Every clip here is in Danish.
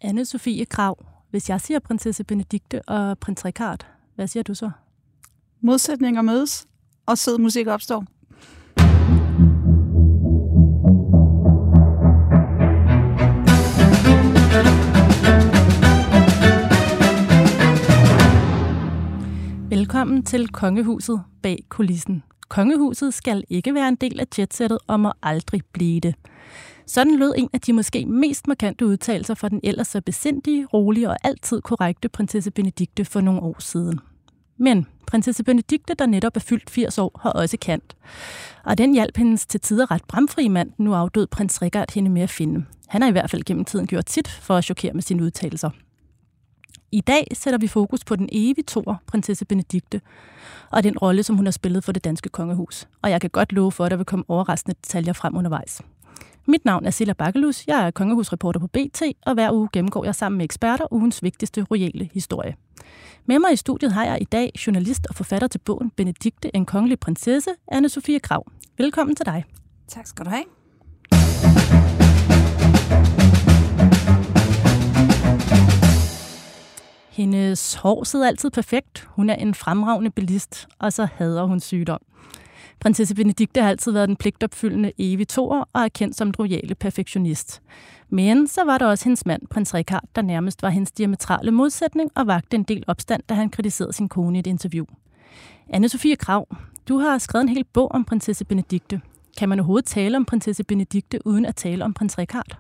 Anne-Sophie Krag, hvis jeg siger prinsesse Benedikte og prins Richard, hvad siger du så? Modsætninger mødes, og sød musik opstår. Velkommen til Kongehuset bag kulissen. Kongehuset skal ikke være en del af jetsættet og må aldrig blive det. Sådan lød en af de måske mest markante udtalelser fra den ellers så besindige, rolige og altid korrekte prinsesse Benedikte for nogle år siden. Men prinsesse Benedikte, der netop er fyldt 80 år, har også kant. Og den hjalp hendes til tider ret bramfrie mand, nu afdød prins Richard, hende med at finde. Han har i hvert fald gennem tiden gjort sit for at chokere med sine udtalelser. I dag sætter vi fokus på den evige toer, prinsesse Benedikte, og den rolle, som hun har spillet for det danske kongehus. Og jeg kan godt love for, at der vil komme overraskende detaljer frem undervejs. Mit navn er Silla Bakkelus, jeg er kongehusreporter på BT, og hver uge gennemgår jeg sammen med eksperter ugens vigtigste royale historie. Med mig i studiet har jeg i dag journalist og forfatter til bogen Benedikte, en kongelig prinsesse, Anne-Sophie Krag. Velkommen til dig. Tak skal du have. Hendes hår sidder altid perfekt. Hun er en fremragende billist, og så hader hun sygdom. Prinsesse Benedikte har altid været den pligtopfyldende evige toer og er kendt som den royale perfektionist. Men så var der også hendes mand, prins Richard, der nærmest var hendes diametrale modsætning og vagte en del opstand, da han kritiserede sin kone i et interview. Anne-Sophie Krag, du har skrevet en hel bog om prinsesse Benedikte. Kan man overhovedet tale om prinsesse Benedikte uden at tale om prins Richard?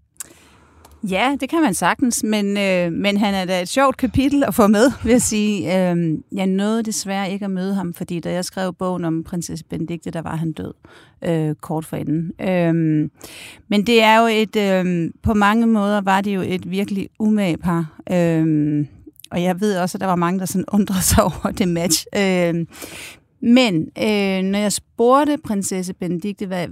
Ja, det kan man sagtens, men han er da et sjovt kapitel at få med, vil jeg sige. Jeg nåede desværre ikke at møde ham, fordi da jeg skrev bogen om prinsesse Benedikte, der var han død kort forinden. Men det er jo på mange måder var det jo et virkelig umage par. Og jeg ved også, at der var mange, der sådan undrede sig over det match. Men når jeg spurgte prinsesse Benedikte,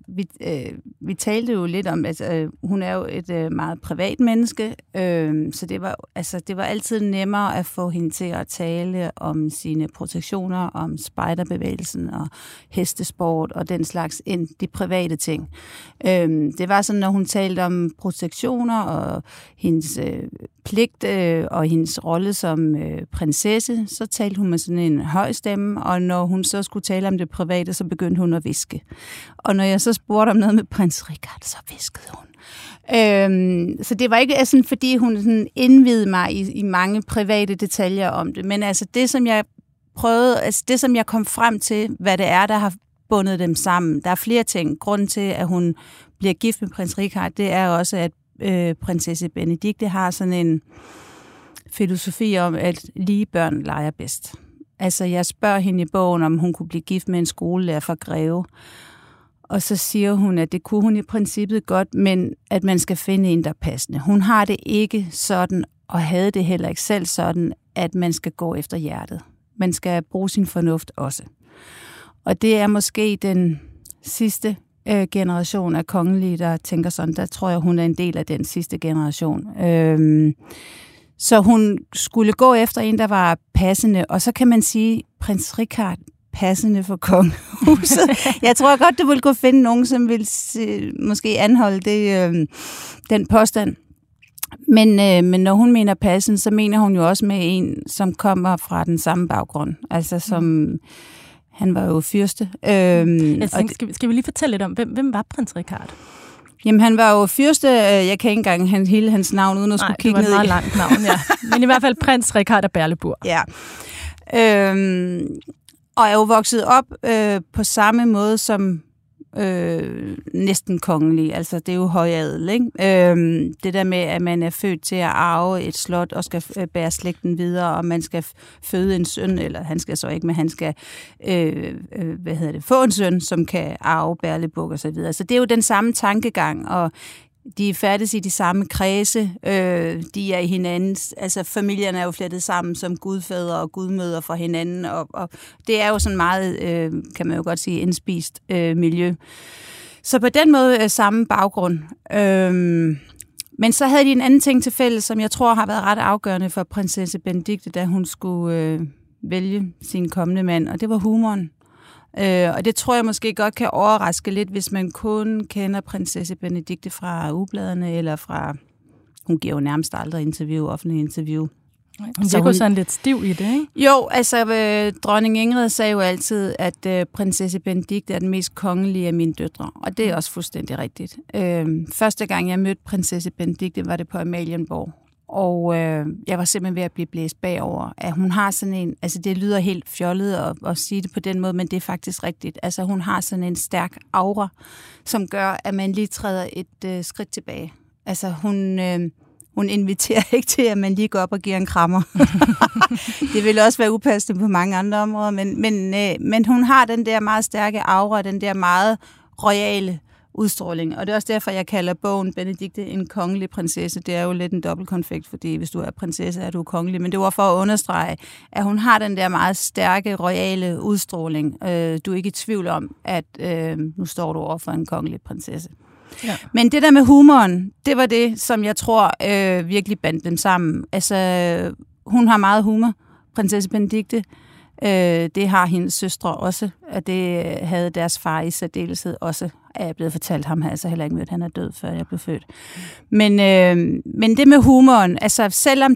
vi talte jo lidt om, at hun er jo et meget privat menneske, så det var altid nemmere at få hende til at tale om sine protektioner, om spejderbevægelsen og hestesport og den slags end de private ting. Det var sådan, når hun talte om protektioner og hendes pligt og hendes rolle som prinsesse, så talte hun med sådan en høj stemme, og når hun så skulle tale om det private, så begyndte hun at hviske. Og når jeg så spurgte om noget med prins Richard, så hviskede hun. Så det var ikke sådan, fordi hun sådan indvidede mig i mange private detaljer om det, men altså det, som jeg prøvede, altså det, som jeg kom frem til, hvad det er, der har bundet dem sammen. Der er flere ting. Grunden til, at hun bliver gift med prins Richard, det er også, at prinsesse Benedikte har sådan en filosofi om, at lige børn leger bedst. Altså, jeg spørger hende i bogen, om hun kunne blive gift med en skolelærer fra Greve. Og så siger hun, at det kunne hun i princippet godt, men at man skal finde en, der er passende. Hun har det ikke sådan, og havde det heller ikke selv sådan, at man skal gå efter hjertet. Man skal bruge sin fornuft også. Og det er måske den sidste generation af kongelige, der tænker sådan. Der tror jeg, hun er en del af den sidste generation. Så hun skulle gå efter en, der var passende. Og så kan man sige, prins Richard passende for kongehuset. Jeg tror godt, du ville kunne finde nogen, som vil måske anholde den påstand. Men når hun mener passende, så mener hun jo også med en, som kommer fra den samme baggrund. Altså som... Han var jo fyrste. Skal vi lige fortælle lidt om, hvem var prins Richard? Jamen, han var jo fyrste. Jeg kan ikke engang hele hans navn, uden at skulle kigge ned i. Det var et meget langt navn, ja. Men i hvert fald prins Richard af Berleburg. Ja. Og er jo vokset op på samme måde som næsten kongelig. Altså, det er jo højadel, ikke? Det der med, at man er født til at arve et slot og skal bære slægten videre, og man skal føde en søn, eller han skal så ikke, men han skal få en søn, som kan arve Berleburg og så videre. Så det er jo den samme tankegang, og de færdes i de samme kredse, de er i hinandens, altså familierne er jo flettet sammen som gudfædre og gudmødre for hinanden, og det er jo sådan meget, kan man jo godt sige, indspist miljø. Så på den måde samme baggrund. Men så havde de en anden ting til fælles, som jeg tror har været ret afgørende for prinsesse Benedikte, da hun skulle vælge sin kommende mand, og det var humoren. Og det tror jeg måske godt kan overraske lidt, hvis man kun kender prinsesse Benedikte fra ugebladene eller fra hun giver jo nærmest aldrig offentlige interview. Hun virker sådan lidt stiv i det, ikke? Jo, altså dronning Ingrid sagde jo altid, at prinsesse Benedikte er den mest kongelige af mine døtre, og det er også fuldstændig rigtigt. Første gang jeg mødte prinsesse Benedikte, var det på Amalienborg, og jeg var simpelthen ved at blive blæst bagover, at hun har sådan en, altså det lyder helt fjollet at sige det på den måde, men det er faktisk rigtigt. Altså hun har sådan en stærk aura, som gør, at man lige træder et skridt tilbage. Altså hun inviterer ikke til, at man lige går op og giver en krammer. Det vil også være upassende på mange andre områder, men hun har den der meget stærke aura, den der meget royale udstråling. Og det er også derfor, jeg kalder bogen Benedikte en kongelig prinsesse. Det er jo lidt en dobbeltkonfekt, fordi hvis du er prinsesse, er du kongelig. Men det var for at understrege, at hun har den der meget stærke, royale udstråling. Du er ikke i tvivl om, at nu står du over for en kongelig prinsesse. Ja. Men det der med humoren, det var det, som jeg tror virkelig bandt dem sammen. Altså, hun har meget humor, prinsesse Benedikte. Det har hendes søstre også, og det havde deres far i særdeleshed også. Er jeg blevet fortalt ham, har jeg altså heller ikke mødt, han er død, før jeg blev født. Men det med humoren, altså selvom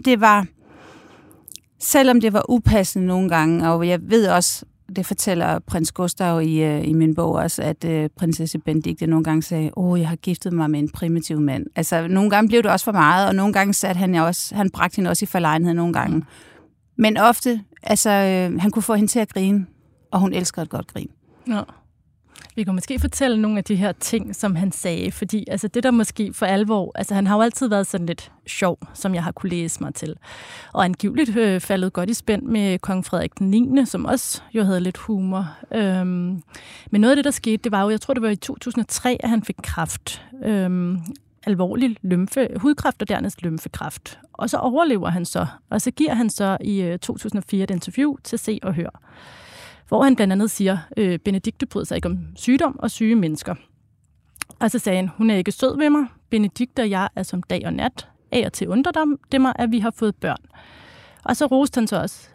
det var upassende nogle gange, og jeg ved også, det fortæller prins Gustav i min bog også, at prinsesse Benedikte nogle gange sagde, jeg har giftet mig med en primitiv mand. Altså nogle gange blev det også for meget, og nogle gange satte han bragte hende også i forlegenhed nogle gange. Men ofte, altså han kunne få hende til at grine, og hun elsker et godt grin. Ja. Vi kan måske fortælle nogle af de her ting, som han sagde, fordi altså, det der måske for alvor, altså han har jo altid været sådan lidt sjov, som jeg har kunne læse mig til. Og angiveligt faldet godt i spænd med kong Frederik den 9., som også jo havde lidt humor. Men noget af det, der skete, det var jo, jeg tror det var i 2003, at han fik kræft. Alvorlig hudkræft og dernæst lymfekræft. Og så overlever han så, og så giver han så i 2004 et interview til Se og Hør, hvor han blandt andet siger, Benedikte bryder sig ikke om sygdom og syge mennesker. Og så sagde han, hun er ikke sød ved mig. Benedikte og jeg er som dag og nat. Af og til undrer det mig, at vi har fået børn. Og så roste han så også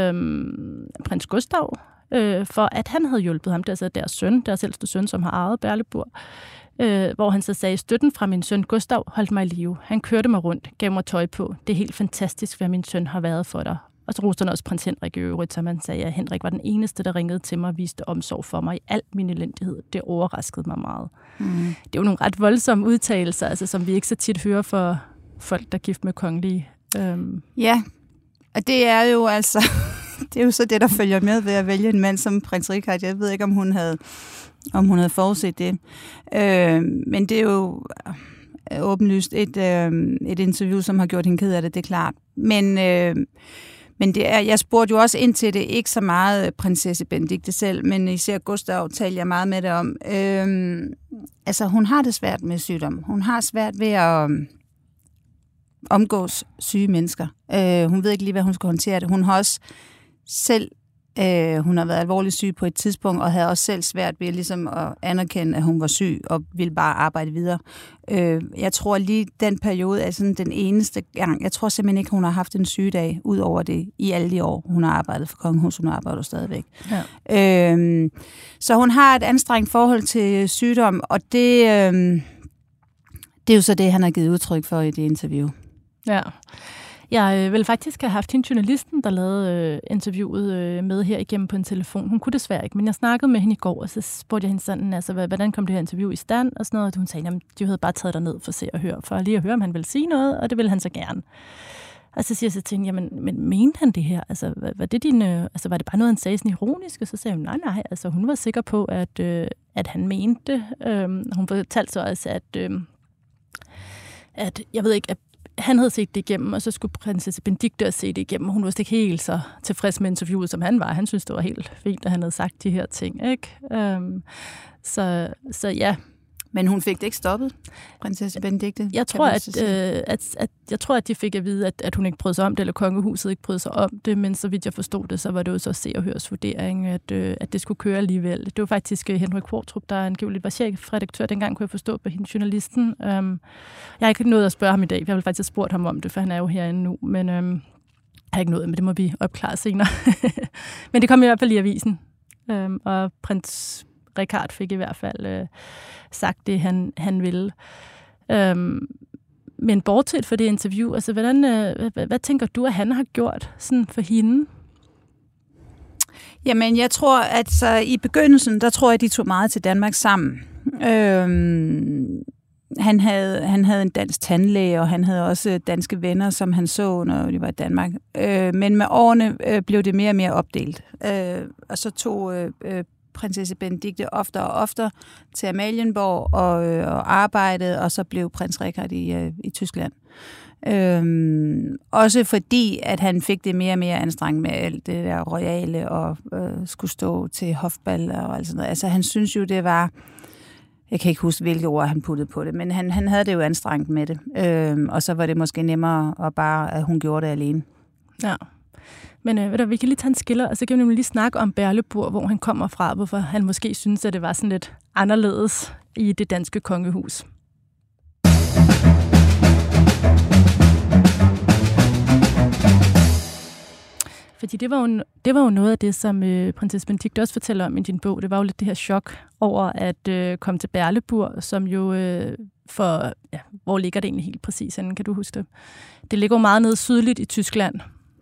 prins Gustav, for at han havde hjulpet ham. Det er altså deres ældste søn, som har ejet Berleburg. Hvor han så sagde, støtten fra min søn Gustav holdt mig i live. Han kørte mig rundt, gav mig tøj på. Det er helt fantastisk, hvad min søn har været for dig. Og så roste han også prins Henrik i øvrigt, som han sagde, at Henrik var den eneste, der ringede til mig og viste omsorg for mig i al min elendighed. Det overraskede mig meget. Det er jo nogle ret voldsomme udtalelser, altså, som vi ikke så tit hører for folk, der er gift med kongelige. Ja, og det er jo altså, det er jo så det, der følger med ved at vælge en mand som prins Richard. Jeg ved ikke, om hun havde forudset det. Men det er jo åbenlyst et interview, som har gjort hende ked af det, det er klart. Men det er, jeg spurgte jo også ind til det, ikke så meget prinsesse Benedikte selv, men især Gustav talte jeg meget med det om. Altså, hun har det svært med sygdom. Hun har svært ved at omgås syge mennesker. Hun ved ikke lige, hvad hun skal håndtere det. Hun har også selv, hun har været alvorligt syg på et tidspunkt, og havde også selv svært ved ligesom at anerkende, at hun var syg, og ville bare arbejde videre. Jeg tror lige, den periode er sådan den eneste gang. Jeg tror simpelthen ikke, hun har haft en sygedag, ud over det i alle de år, hun har arbejdet for Kongehuset. Hun arbejder stadigvæk. Ja. Så hun har et anstrengt forhold til sygdom, og det er jo så det, han har givet udtryk for i det interview. Ja. Jeg ville faktisk have haft hende journalisten, der lavede interviewet med her igennem på en telefon. Hun kunne desværre ikke, men jeg snakkede med hende i går, og så spurgte jeg hende sådan, altså, hvordan kom det her interview i stand, og sådan noget. Og hun sagde, at de havde bare taget dig ned for at Se og Høre, for lige at høre, om han ville sige noget, og det ville han så gerne. Og så siger jeg så til hende, jamen, men mente han det her? Altså, var det bare noget, han sagde sådan ironisk? Og så sagde hun, nej, altså hun var sikker på, at han mente det. Hun fortalte så også, at jeg ved ikke, at han havde set det igennem, og så skulle prinsesse Benedikte se det igennem, og hun var ikke helt så tilfreds med interviewet, som han var. Han synes, det var helt fint, at han havde sagt de her ting, ikke? Så ja. Men hun fik det ikke stoppet, prinsesse Benedikte? Jeg tror, at de fik at vide, at hun ikke brød sig om det, eller kongehuset ikke brød sig om det, men så vidt jeg forstod det, så var det jo så Se og Høres vurdering, at det skulle køre alligevel. Det var faktisk Henrik Qvortrup, der angiveligt var chefredaktør. Dengang kunne jeg forstå på hende journalisten. Jeg har ikke nået at spørge ham i dag, jeg har faktisk spurgt ham om det, for han er jo herinde nu, men jeg har ikke nået, men det må vi opklare senere. Men det kom i hvert fald i avisen, og prins Richard fik i hvert fald sagt det, han ville. Men bortset fra det interview, altså hvad tænker du, at han har gjort sådan for hende? Jamen, jeg tror, at så i begyndelsen, der tror jeg, de tog meget til Danmark sammen. Han havde en dansk tandlæge, og han havde også danske venner, som han så, når de var i Danmark. Men med årene blev det mere og mere opdelt. Og så tog prinsesse Benedikte oftere og oftere til Amalienborg og arbejdede, og så blev prins Richard i Tyskland. Også fordi, at han fik det mere og mere anstrengt med alt det der royale og skulle stå til hofbal og alt sådan noget. Altså han synes jo, det var... Jeg kan ikke huske, hvilke ord han puttede på det, men han havde det jo anstrengt med det. Og så var det måske nemmere at hun gjorde det alene. Ja. Men vi kan lige tage en skiller, og så kan vi nemlig lige snakke om Berleburg, hvor han kommer fra, hvorfor han måske synes, at det var sådan lidt anderledes i det danske kongehus. Fordi det var jo noget af det, som prinsesse Benedikte også fortæller om i din bog. Det var jo lidt det her chok over at komme til Berleburg, som jo hvor ligger det egentlig helt præcis henne, kan du huske det? Det ligger jo meget nede sydligt i Tyskland.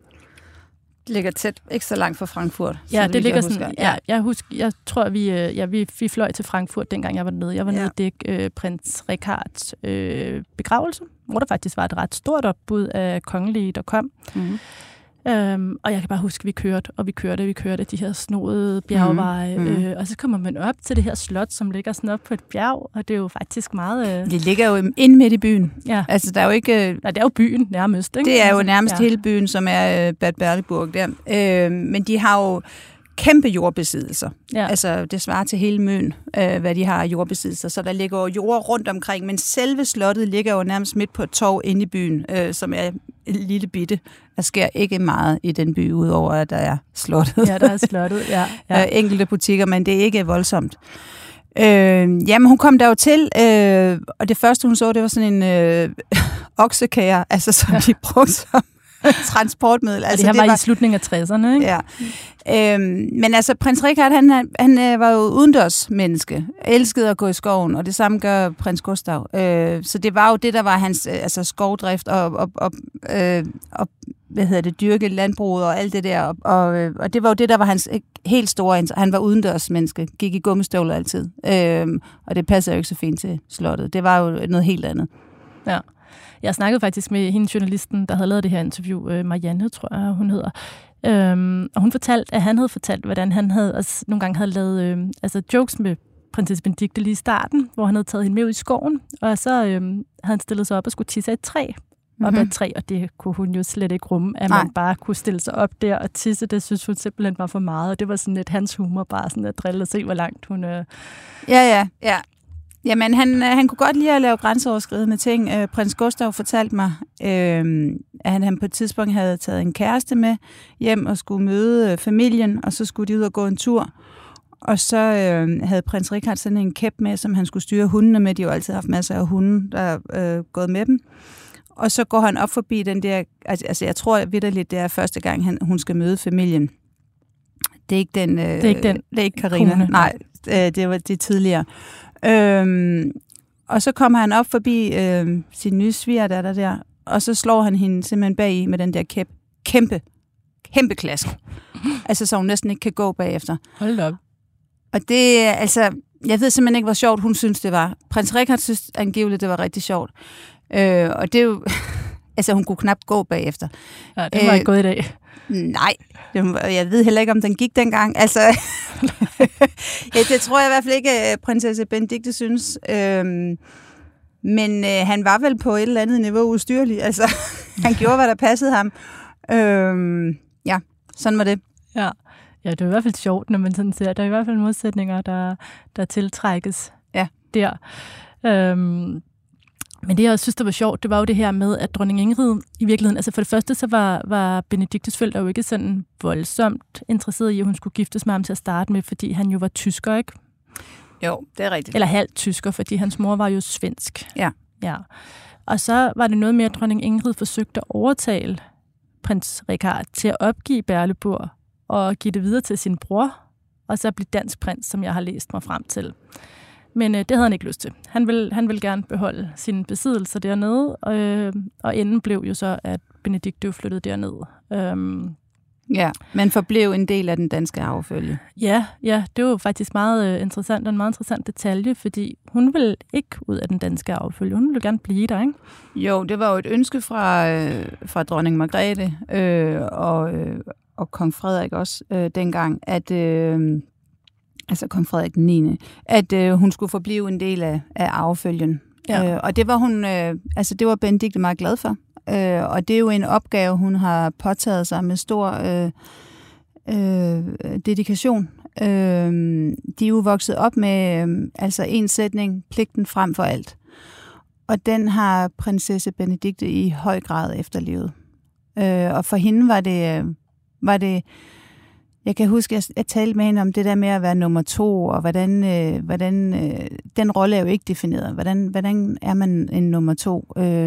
Det ligger tæt, ikke så langt fra Frankfurt. Ja, det ligger sådan. Ja, jeg tror, vi fløj til Frankfurt, dengang jeg var nede. Jeg var nede og dække prins Richards begravelse, hvor der faktisk var et ret stort opbud af kongelige, der kom. Mm-hmm. Og jeg kan bare huske, at vi kørte de her snodede bjergveje, og så kommer man op til det her slot, som ligger sådan op på et bjerg, og det er jo faktisk meget... Det ligger jo inde midt i byen. Ja. Altså, der er jo ikke... Nej, det er jo byen nærmest, ikke? Det er jo nærmest hele byen, som er Bad Berleburg der. Men de har jo kæmpe jordbesiddelser. Ja. Altså, det svarer til hele Møn, hvad de har af jordbesiddelser. Så der ligger jo jord rundt omkring, men selve slottet ligger jo nærmest midt på et torv inde i byen, som er en lille bitte. Der sker ikke meget i den by, udover at der er slottet. Ja, der er slottet, ja. Enkelte butikker, men det er ikke voldsomt. Jamen, hun kom der jo til, og det første, hun så, det var sådan en oksekære, altså som de brugte som transportmiddel. Altså, det her var i slutningen af 60'erne, ikke? Ja. Men altså, prins Richard, han var jo udendørs menneske, elskede at gå i skoven, og det samme gør prins Gustav. Så det var jo det, der var hans skovdrift og dyrke landbruget og alt det der. Og det var jo det, der var hans helt store. Han var udendørs menneske, gik i gummistøvler altid. Og det passer jo ikke så fint til slottet. Det var jo noget helt andet. Ja. Jeg snakkede faktisk med hende, journalisten, der havde lavet det her interview, Marianne, tror jeg, hun hedder. Og hun fortalte, at han havde fortalt, hvordan han nogle gange havde lavet jokes med prinsesse Benedikte lige i starten, hvor han havde taget hende med ud i skoven, og så havde han stillet sig op og skulle tisse af et træ. Op ad et træ, og det kunne hun jo slet ikke rumme, at man bare kunne stille sig op der og tisse. Det synes hun simpelthen var for meget, og det var sådan lidt hans humor, bare sådan at drille og se, hvor langt hun... Ja. Jamen, han kunne godt lide at lave grænseoverskridende ting. Prins Gustav fortalte mig, at han på et tidspunkt havde taget en kæreste med hjem og skulle møde familien, og så skulle de ud og gå en tur. Og så havde prins Richard sådan en kæp med, som han skulle styre hundene med. De har jo altid haft masser af hunde, der er gået med dem. Og så går han op forbi den der... Altså, jeg tror vitterligt, det er første gang, hun skal møde familien. Det er ikke den... Det er ikke Carina. Nej, det var det tidligere. Og så kommer han op forbi sin nye svigerdatter der, og så slår han hende simpelthen bag i med den der kæp. Kæmpe klask. Altså, så hun næsten ikke kan gå bagefter. Hold op. Og det, altså, jeg ved simpelthen ikke, hvor sjovt hun synes, det var. Prins Richard synes angiveligt, det var rigtig sjovt. Og det er jo... altså, hun kunne knap gå bagefter. Ja, det var ikke gået i dag. Nej, jeg ved heller ikke, om den gik dengang. Altså, det tror jeg i hvert fald ikke, prinsesse Benedikte synes. Men han var vel på et eller andet niveau ustyrlig. Altså, han gjorde, hvad der passede ham. Ja, sådan var det. Ja, det er i hvert fald sjovt, når man sådan ser. Der er i hvert fald modsætninger, der tiltrækkes der. Men det, jeg også synes, der var sjovt, det var jo det her med, at dronning Ingrid i virkeligheden, altså for det første, så var Benediktes forældre jo ikke sådan voldsomt interesseret i, at hun skulle giftes med ham til at starte med, fordi han jo var tysker, ikke? Jo, det er rigtigt. Eller halvt tysker, fordi hans mor var jo svensk. Ja. Og så var det noget med, at dronning Ingrid forsøgte at overtale prins Richard til at opgive Berleburg og give det videre til sin bror, og så blive dansk prins, som jeg har læst mig frem til. Men det havde han ikke lyst til. Han ville gerne beholde sine besiddelser dernede, og enden blev jo så, at Benedikte flyttede derned. Ja, men forblev en del af den danske arvefølge. Ja, det var faktisk meget interessant, og en meget interessant detalje, fordi hun ville ikke ud af den danske arvefølge. Hun ville gerne blive der, ikke? Jo, det var jo et ønske fra dronning Margrethe og kong Frederik også dengang, at altså kong Frederik den 9., at hun skulle forblive en del af arvefølgen. Ja. Og det var hun, det var Benedikte meget glad for. Og det er jo en opgave, hun har påtaget sig med stor dedikation. De er jo vokset op med en sætning, pligten frem for alt. Og den har prinsesse Benedikte i høj grad efterlevet. Og for hende var det jeg kan huske, at jeg talte med hende om det der med at være nummer 2, og hvordan den rolle er jo ikke defineret. Hvordan er man en nummer 2?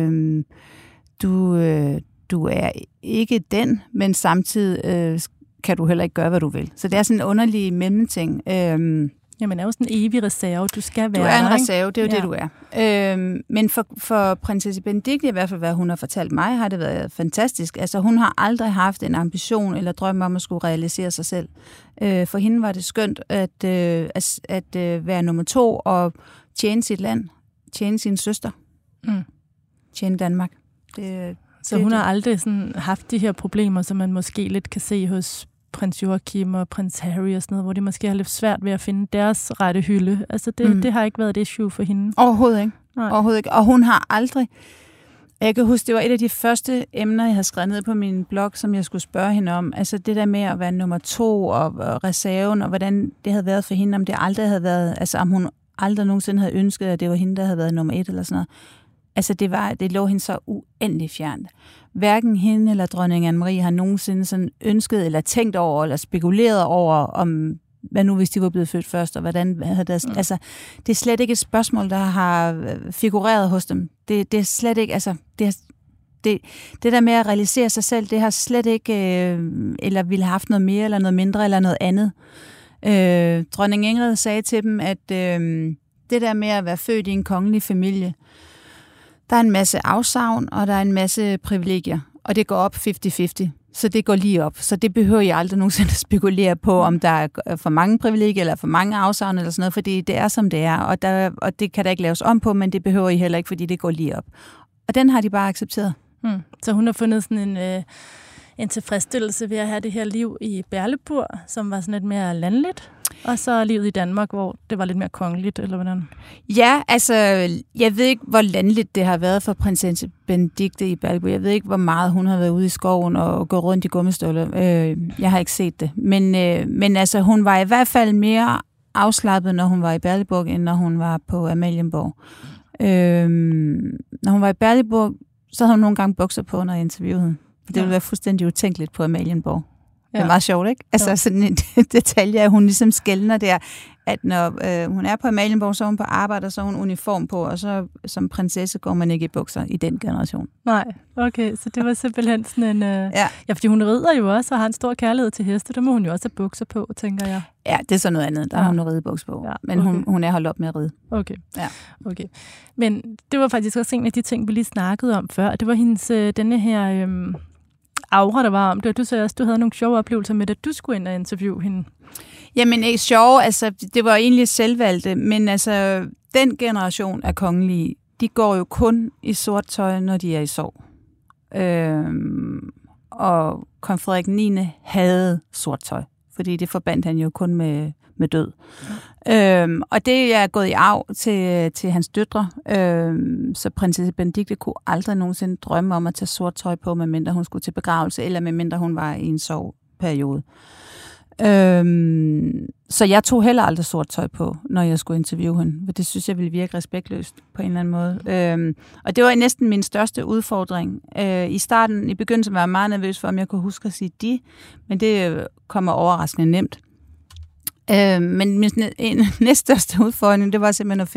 Du er ikke den, men samtidig kan du heller ikke gøre, hvad du vil. Så det er sådan en underlig mellemting. Jamen, er jo sådan en evig reserve. Du skal være du er en der, reserve, det er jo det, du er. Men for prinsesse Benedikte, i hvert fald hvad hun har fortalt mig, har det været fantastisk. Altså, hun har aldrig haft en ambition eller drøm om at skulle realisere sig selv. For hende var det skønt at være nummer 2 og tjene sit land, tjene sin søster, tjene Danmark. Så hun har aldrig sådan haft de her problemer, som man måske lidt kan se hos prins Joachim og prins Harry og sådan noget, hvor de måske har lidt svært ved at finde deres rette hylde. Altså det har ikke været et issue for hende. Overhovedet ikke. Overhovedet ikke. Og hun har aldrig... Jeg kan huske, det var et af de første emner, jeg havde skrevet ned på min blog, som jeg skulle spørge hende om. Altså det der med at være nummer 2 og reserven, og hvordan det havde været for hende, om det aldrig havde været... Altså om hun aldrig nogensinde havde ønsket, at det var hende, der havde været nummer 1 eller sådan noget. Altså det lå hende så uendelig fjernt. Hverken hende eller dronning Anne-Marie har nogensinde sådan ønsket eller tænkt over eller spekuleret over, om hvad nu hvis de var blevet født først, og hvordan havde deres... Altså, det er slet ikke et spørgsmål, der har figureret hos dem. Det er slet ikke... Altså, det der med at realisere sig selv, det har slet ikke... eller ville have haft noget mere, eller noget mindre, eller noget andet. Dronning Ingrid sagde til dem, at det der med at være født i en kongelig familie, der er en masse afsavn, og der er en masse privilegier, og det går op 50-50. Så det går lige op. Så det behøver jeg aldrig nogensinde at spekulere på, om der er for mange privilegier, eller for mange afsavn, eller sådan noget, fordi det er, som det er, og det kan der ikke laves om på, men det behøver I heller ikke, fordi det går lige op. Og den har de bare accepteret. Så hun har fundet sådan en tilfredsstillelse ved at have det her liv i Berleburg, som var sådan lidt mere landligt, og så livet i Danmark, hvor det var lidt mere kongeligt, eller hvordan? Ja, altså, jeg ved ikke, hvor landligt det har været for prinsesse Benedikte i Berleburg. Jeg ved ikke, hvor meget hun har været ude i skoven og gået rundt i gummistøvler. Jeg har ikke set det. Men altså, hun var i hvert fald mere afslappet, når hun var i Berleburg, end når hun var på Amalienborg. Når hun var i Berleburg, så havde hun nogle gange bukser på, når jeg interviewede hende. Det ville være fuldstændig utænkeligt på Amalienborg. Det er meget sjovt, ikke? Altså sådan en detalje, at hun ligesom skelner der, at når hun er på Amalienborg, så er hun på arbejde, og så har hun uniform på, og så som prinsesse går man ikke i bukser i den generation. Nej, okay, så det var simpelthen sådan en... Ja, fordi hun rider jo også, og har en stor kærlighed til heste, der må hun jo også have bukser på, tænker jeg. Ja, det er så noget andet, der har hun ridebukser på, men hun er holdt op med at ride. Okay. Ja. Okay. Men det var faktisk også en af de ting, vi lige snakkede om før, det var hendes, denne her... aura, der var om det, og du sagde også, du havde nogle sjove oplevelser med det, du skulle ind og interviewe hende. Jamen ikke sjove, altså det var egentlig selvvalgte, men altså den generation af kongelige, de går jo kun i sort tøj, når de er i sorg. Og kong Frederik 9. havde sort tøj, fordi det forbandt han jo kun med død. Og det er gået i arv til hans døtre, så prinsesse Benedikte kunne aldrig nogensinde drømme om at tage sort tøj på, medmindre hun skulle til begravelse, eller medmindre hun var i en sorgperiode. Så jeg tog heller aldrig sort tøj på, når jeg skulle interviewe hende, for det synes jeg ville virke respektløst på en eller anden måde. Og det var næsten min største udfordring. I begyndelsen var jeg meget nervøs for, om jeg kunne huske at sige de, men det kommer overraskende nemt. Men min næststørste udfordring, det var simpelthen at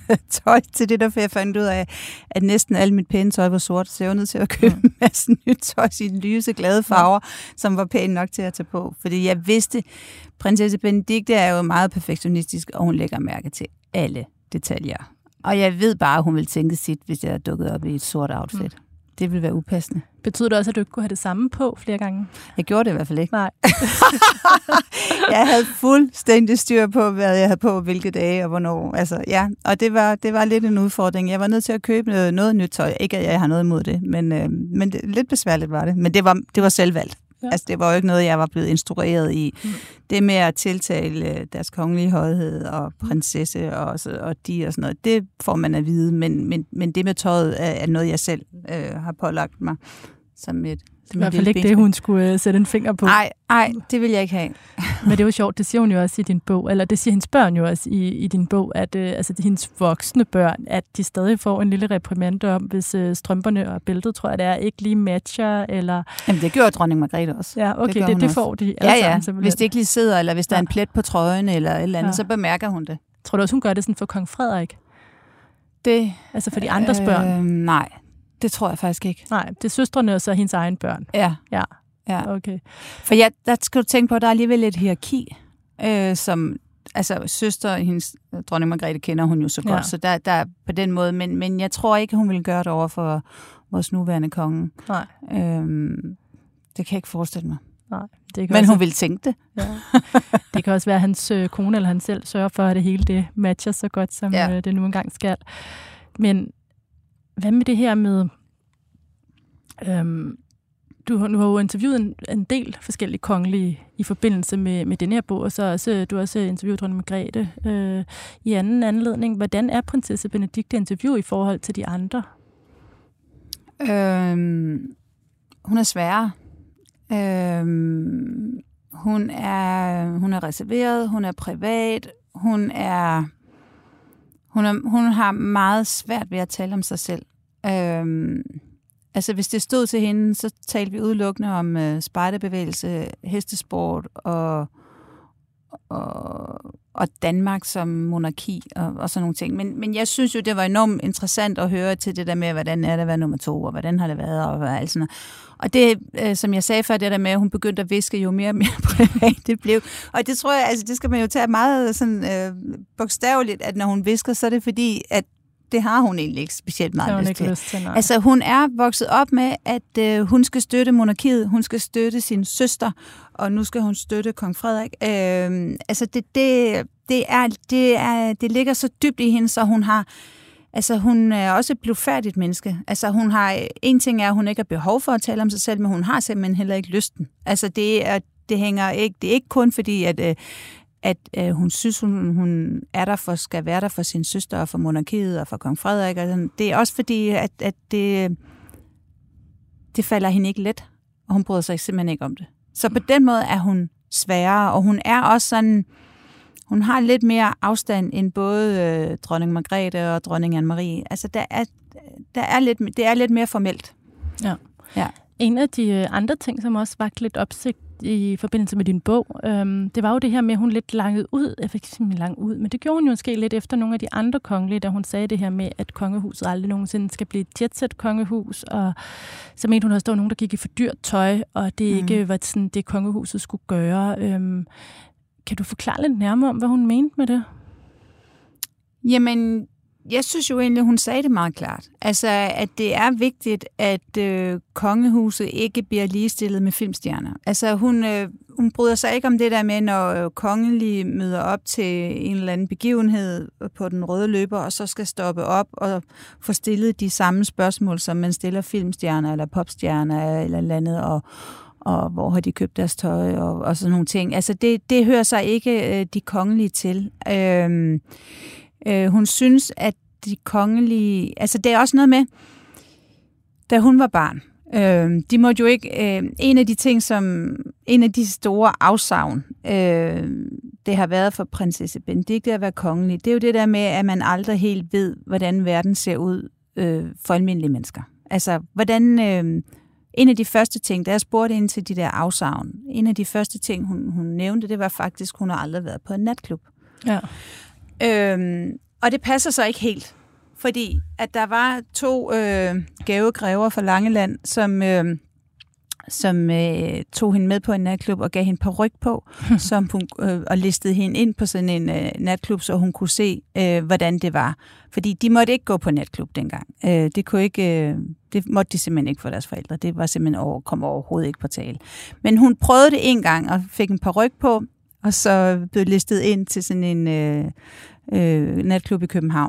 tøj til det, derfor jeg fandt ud af, at næsten alt mit pæne tøj var sort, så jeg var nødt til at købe en masse nyt tøj i lyse, glade farver, som var pæne nok til at tage på. Fordi jeg vidste, prinsesse Benedikte er jo meget perfektionistisk, og hun lægger mærke til alle detaljer. Og jeg ved bare, at hun ville tænke sit, hvis jeg dukkede op i et sort outfit. Det ville være upassende. Betyder det også, at du ikke kunne have det samme på flere gange? Jeg gjorde det i hvert fald ikke. Nej. Jeg havde fuldstændig styr på, hvad jeg havde på, hvilke dage og hvornår. Altså, ja. Og det var lidt en udfordring. Jeg var nødt til at købe noget nyt tøj. Ikke, at jeg har noget imod det, men det, lidt besværligt var det. Men det var selvvalgt. Ja. Altså, det var jo ikke noget, jeg var blevet instrueret i. Det med at tiltale deres kongelige højhed og prinsesse og de og sådan noget, det får man at vide. Men det med tøjet er noget, jeg selv har pålagt mig som et... Det var i hvert fald ikke det, hun skulle sætte en finger på. Nej, det vil jeg ikke have. Men det er jo sjovt, det siger hun jo også i din bog, eller det siger hendes børn jo også i din bog, at altså det er hendes voksne børn, at de stadig får en lille reprimande om, hvis strømperne og bæltet, tror jeg det er, ikke lige matcher, eller... Jamen det gjorde dronning Margrethe også. Ja, okay, det får de alle sammen simpelthen. Hvis det ikke lige sidder, eller hvis der er en plet på trøjen, eller et eller andet, så bemærker hun det. Tror du også, hun gør det sådan for kong Frederik? Det... Altså for de andres børn? Nej. Det tror jeg faktisk ikke. Nej, det er søstrene og så hendes egen børn. Ja. Okay. For der skal du tænke på, at der er alligevel et hierarki, som altså søster, hendes dronning Margrethe kender hun jo så godt, så der er på den måde, men jeg tror ikke, hun vil gøre det over for vores nuværende konge. Nej. Det kan jeg ikke forestille mig. Nej, det kan men også, hun vil tænke det. Ja. Det kan også være, at hans kone eller han selv sørger for, at det hele det matcher så godt, som det nu engang skal. Men hvad med det her med, du har jo interviewet en del forskellige kongelige i forbindelse med den her bog, og så også, du har også interviewet dronning Margrethe i anden anledning. Hvordan er prinsesse Benedikte interview i forhold til de andre? Hun er sværere. Hun er reserveret, hun er privat, hun har meget svært ved at tale om sig selv. Altså, hvis det stod til hende, så talte vi udelukkende om spejderbevægelse, hestesport og Danmark som monarki og sådan nogle ting. Men jeg synes jo, det var enormt interessant at høre til det der med, hvordan er det at være nummer 2, og hvordan har det været, og alt sådan noget. Og det, som jeg sagde før, det der med, at hun begyndte at viske jo mere og mere privat det blev. Og det tror jeg, altså det skal man jo tage meget sådan bogstaveligt, at når hun visker, så er det fordi, at det har hun egentlig ikke specielt meget lyst til. Altså hun er vokset op med, at hun skal støtte monarkiet, hun skal støtte sin søster, og nu skal hun støtte kong Frederik. Altså det ligger så dybt i hende, så hun har... Altså, hun er også et blufærdigt menneske. Altså, hun har... En ting er, at hun ikke har behov for at tale om sig selv, men hun har simpelthen heller ikke lysten. Altså, det hænger ikke... Det er ikke kun fordi, at hun synes, hun er der skal være der for sin søster og for monarkiet og for kong Frederik. Altså, det er også fordi, at det falder hende ikke let, og hun bryder sig simpelthen ikke om det. Så på den måde er hun sværere, og hun er også sådan... Hun har lidt mere afstand end både dronning Margrethe og dronning Anne-Marie. Altså, det er lidt mere formelt. Ja. En af de andre ting, som også vagt lidt opsigt i forbindelse med din bog, det var jo det her med, at hun lidt langede ud. Jeg fik simpelthen langt ud, men det gjorde hun jo måske lidt efter nogle af de andre kongelige, da hun sagde det her med, at kongehuset aldrig nogensinde skal blive et jetset-kongehus, og så mente hun også, at der var nogen, der gik i for dyrt tøj, og det ikke var sådan, det kongehuset skulle gøre. Kan du forklare lidt nærmere om, hvad hun mente med det? Jamen, jeg synes jo egentlig, hun sagde det meget klart. Altså, at det er vigtigt, at kongehuset ikke bliver ligestillet med filmstjerner. Altså, hun bryder sig ikke om det der med, når kongelige møder op til en eller anden begivenhed på den røde løber, og så skal stoppe op og få stillet de samme spørgsmål, som man stiller filmstjerner eller popstjerner eller andet, og hvor har de købt deres tøj, og sådan nogle ting. Altså, det hører sig ikke de kongelige til. Hun synes, at de kongelige... Altså, det er også noget med, da hun var barn. De måtte jo ikke... En af de ting, en af de store afsavn, det har været for prinsesse Benedikte at være kongelig, det er jo det der med, at man aldrig helt ved, hvordan verden ser ud for almindelige mennesker. Altså, hvordan... En af de første ting, da jeg spurgte ind til de der afsavn, en af de første ting, hun nævnte, det var faktisk, hun har aldrig været på en natklub. Ja. Og det passer så ikke helt, fordi at der var 2 gavegræver fra Langeland, som tog hende med på en natklub og gav hende paryk på, som hun, og listede hende ind på sådan en natklub, så hun kunne se, hvordan det var. Fordi de måtte ikke gå på natklub dengang. Det måtte de simpelthen ikke for deres forældre. Det var simpelthen kom overhovedet ikke på tale. Men hun prøvede det en gang og fik en paryk på, og så blev listet ind til sådan en natklub i København.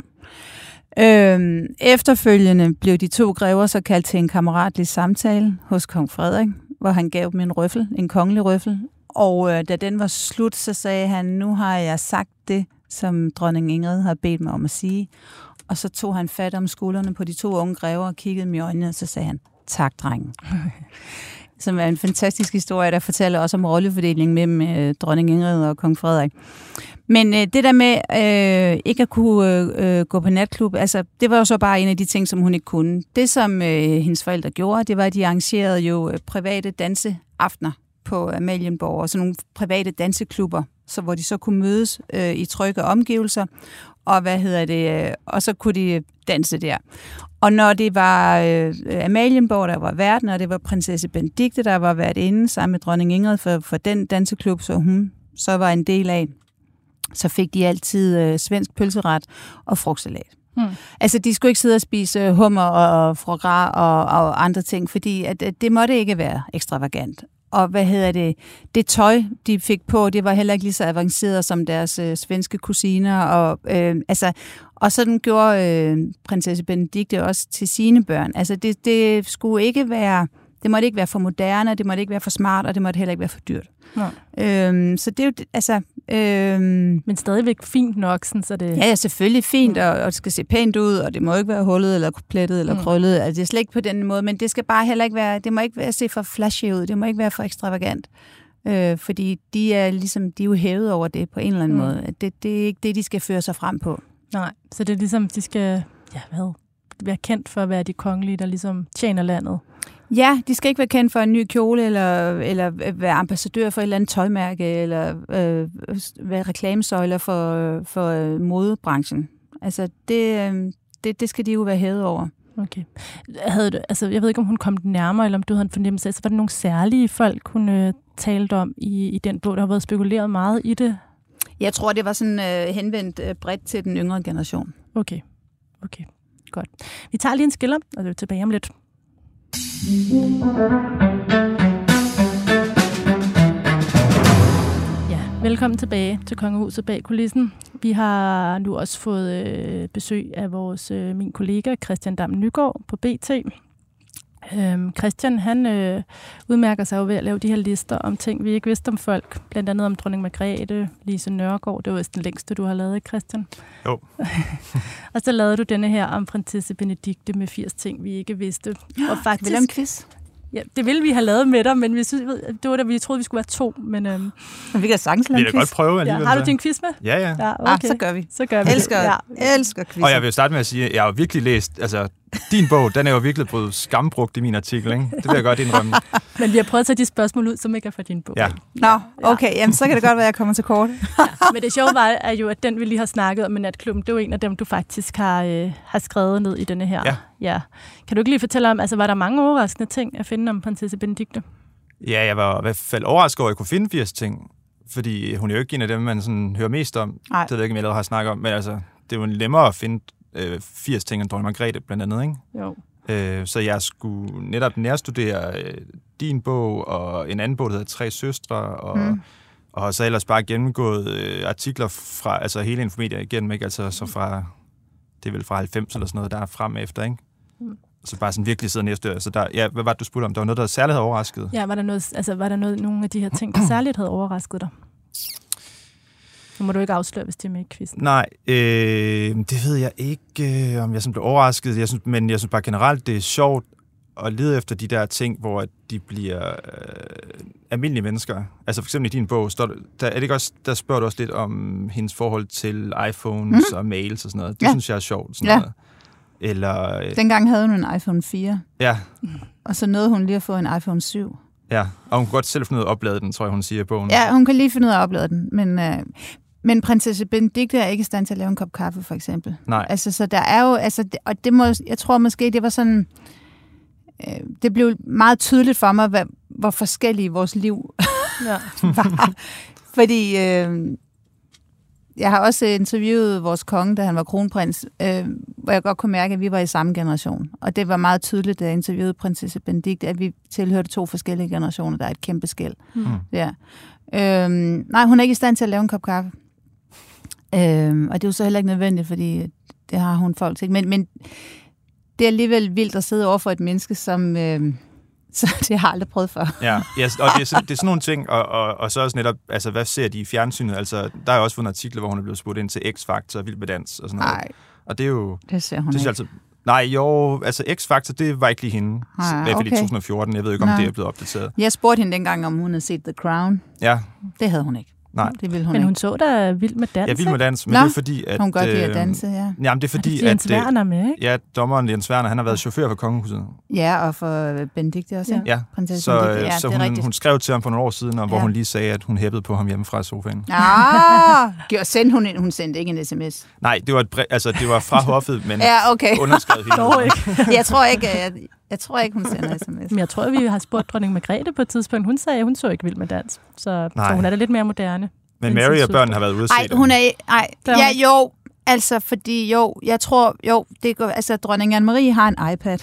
Efterfølgende blev de 2 grever så kaldt til en kammeratlig samtale hos kong Frederik, hvor han gav dem en kongelig røffel. Og da den var slut, så sagde han, nu har jeg sagt det, som dronning Ingrid har bedt mig om at sige. Og så tog han fat om skuldrene på de 2 unge grever og kiggede dem i øjnene, og så sagde han, tak, drengen. Som er en fantastisk historie, der fortæller også om rollefordelingen mellem dronning Ingrid og kong Frederik. Men det der med ikke at kunne gå på natklub, altså det var jo så bare en af de ting, som hun ikke kunne. Det, som hendes forældre gjorde, det var, at de arrangerede jo private danseaftener på Amalienborg, og sådan nogle private danseklubber, så hvor de så kunne mødes i trygge omgivelser, og og så kunne de danse der. Og når det var Amalienborg, der var vært, og det var prinsesse Benedikte, der var vært inde sammen med dronning Ingrid for den danseklub, så hun så var en del af, så fik de altid svensk pølseret og frugtsalat. Altså, de skulle ikke sidde og spise hummer og foie gras og andre ting, fordi at det måtte ikke være ekstravagant. Og det tøj, de fik på, det var heller ikke lige så avanceret som deres svenske kusiner. Og sådan gjorde prinsesse Benedikte også til sine børn. Altså, det skulle ikke være... Det måtte ikke være for moderne, det måtte ikke være for smart, og det måtte heller ikke være for dyrt. Så det er jo, altså... Men stadigvæk fint nok, sådan, så det... Ja, selvfølgelig fint, og det skal se pænt ud, og det må ikke være hullet, eller plettet, eller krøllet. Altså, det er slet ikke på den måde, men det skal bare heller ikke være... Det må ikke se for flashy ud, det må ikke være for ekstravagant. Fordi de er jo hævet over det på en eller anden måde. Det er ikke det, de skal føre sig frem på. Nej, så det er ligesom, de skal være kendt for at være de kongelige, der ligesom tjener landet. Ja, de skal ikke være kendt for en ny kjole, eller være ambassadør for et eller andet tøjmærke, eller være reklamesøjler for modebranchen. Altså, det skal de jo være hævet over. Okay. Jeg ved ikke, om hun kom nærmere, eller om du havde en fornemmelse af, så var der nogle særlige folk, hun talte om i den bog, der har været spekuleret meget i det? Jeg tror, det var sådan henvendt bredt til den yngre generation. Okay, godt. Vi tager lige en skiller, og det er tilbage om lidt. Ja, velkommen tilbage til Kongehuset bag kulissen. Vi har nu også fået besøg af min kollega Christian Dam Nygaard på BT. Christian, han udmærker sig jo ved at lave de her lister om ting, vi ikke vidste om folk. Blandt andet om dronning Margrethe, Lise Nørgaard. Det var vist den længste, du har lavet, ikke Christian? Jo. Og så lavede du denne her om prinsesse Benedikte med 80 ting, vi ikke vidste. Og faktisk, vil en quiz? Ja, det ville vi have lavet med dig, men vi troede, vi skulle være 2. Men vi kan sagtens lave en quiz. Vi kan godt prøve alligevel. Ja, har du din quiz med? Ja. Okay. Så gør vi. Elsker quiz. Og jeg vil starte med at sige, at jeg har virkelig læst, altså din bog, den er jo virkelig blevet skambrugt i min artikel, ikke? Det vil jeg godt indrømme. Men vi har prøvet at tage de spørgsmål ud, som ikke er fra din bog. Ja. Nå, okay, jamen så kan det godt være, at jeg kommer til kort. Men det sjove er jo, at den vi lige har snakket om med natklubben, det er jo en af dem, du faktisk har skrevet ned i denne her. Ja. Kan du ikke lige fortælle om, altså var der mange overraskende ting at finde om prinsesse Benedikte? Ja, jeg var i hvert fald overrasket over, at jeg kunne finde 80 ting, fordi hun er jo ikke en af dem, man sådan hører mest om. Nej. Det ved jeg ikke, om jeg allerede har snakket om, men altså, det er jo nemmere at finde 80 ting end dronning Margrethe, blandt andet, ikke? Jo. Så jeg skulle netop nærstudere din bog, og en anden bog, der hedder 3 søstre, og så ellers bare gennemgået artikler fra, altså hele Infomedia igennem, ikke? Altså så fra, det er vel fra 90 eller sådan noget, der er frem efter, ikke? Så bare sådan virkelig sidde og nærstudere. Så der, hvad var det, du spurgte om? Der var noget, der særligt havde overrasket? Ja, var der nogle af de her ting, der særligt havde overrasket dig? Nu må du ikke afsløre, hvis det er med i quizzen. Nej, det ved jeg ikke, om jeg sådan blev overrasket. Men jeg synes bare generelt, det er sjovt at lede efter de der ting, hvor de bliver almindelige mennesker. Altså for eksempel i din bog, der spørger du også lidt om hendes forhold til iPhones og mails og sådan noget. Det synes jeg er sjovt. Sådan noget. Eller, dengang havde hun en iPhone 4. Ja. Og så nåede hun lige at få en iPhone 7. Ja, og hun kunne godt selv finde ud af at oplade den, tror jeg, hun siger i bogen. Ja, hun kan lige finde ud af at oplade den, Men prinsesse Benedikte er ikke i stand til at lave en kop kaffe, for eksempel. Nej. Altså, så der er jo... Altså, og jeg tror måske, det var sådan... det blev meget tydeligt for mig, hvor forskellige vores liv var. Fordi jeg har også interviewet vores konge, da han var kronprins, hvor jeg godt kunne mærke, at vi var i samme generation. Og det var meget tydeligt, da jeg interviewede prinsesse Benedikte, at vi tilhørte 2 forskellige generationer. Der er et kæmpe skel. Ja. Nej, hun er ikke i stand til at lave en kop kaffe. Og det er jo så heller ikke nødvendigt, fordi det har hun folk til. Men det er alligevel vildt at sidde over for et menneske, som... Så det har jeg aldrig prøvet før. Ja, og det er sådan nogle ting, og så også netop, altså hvad ser de i fjernsynet? Altså, der er jo også fundet artikler, hvor hun er blevet spurgt ind til X-Factor og Vild med Dans og sådan noget. Nej, og det er jo... det ser hun ikke. Altså, nej, jo, altså X-Factor, det var ikke lige hende. I hvert fald i 2014, jeg ved ikke, om det er blevet opdateret. Jeg spurgte hende dengang, om hun havde set The Crown. Ja. Det havde hun ikke. Nej. Det ville hun men hun ikke. så da Vild med Dans, Ja, Vild med Dans, men det er fordi, at... hun godt lide at danse, ja. Jamen, det er fordi, at... Jens Werner med, ikke? Ja, dommeren Jens Werner, han har været chauffør for kongehuset. Ja, og for Benedikte også, ja. Så hun skrev til ham for nogle år siden, hvor hun lige sagde, at hun hæppede på ham hjemme fra sofaen. Hun sendte ikke en sms? Nej, det var fra hoffet, men underskrevet hende. Jeg tror ikke, hun sender sms. Men jeg tror, vi har spurgt dronning Margrethe på et tidspunkt. Hun sagde, at hun så ikke Vild med Dans. Så hun er da lidt mere moderne. Men Mary og børnene har været ude at se det. Fordi jeg tror, det går, altså dronning Anne-Marie har en iPad.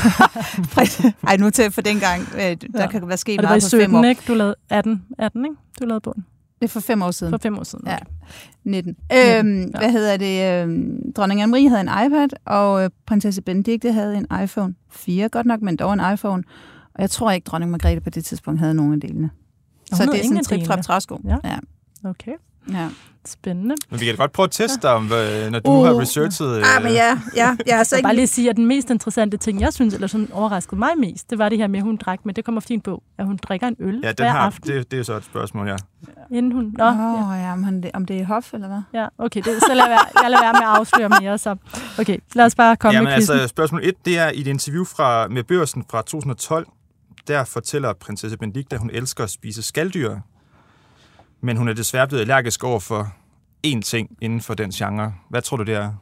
Nu til for dengang, der kan være sket meget på 5 år. Ikke? Du lavede 18, ikke? Du lavede bogen. Det er for 5 år siden. For 5 år siden, okay. Ja. 19. Hvad hedder det? Dronning Anne-Marie havde en iPad, og prinsesse Benedikte havde en iPhone 4, godt nok, men dog en iPhone. Og jeg tror ikke, dronning Margrethe på det tidspunkt havde nogen af delene. Så det er sådan en trip fra træsko. Ja. Okay. Ja. Spændende. Men vi kan godt prøve at teste dig, når du har researchet... men jeg har bare lige sige, at den mest interessante ting, jeg synes, eller som overraskede mig mest, det var det her med, at hun drak, men det kommer fint på, at hun drikker en øl hver aften. Det er så et spørgsmål, ja. Inden hun... om det er hof, eller hvad? Ja, okay, så jeg lader være med at afsløre mere, så... Okay, lad os bare komme med quizzen. Altså, spørgsmål 1, det er i et interview med Børsen fra 2012, der fortæller prinsesse Benedikte, at hun elsker at spise skaldyr, men hun er desværre blevet allergisk over for én ting inden for den genre. Hvad tror du, det er?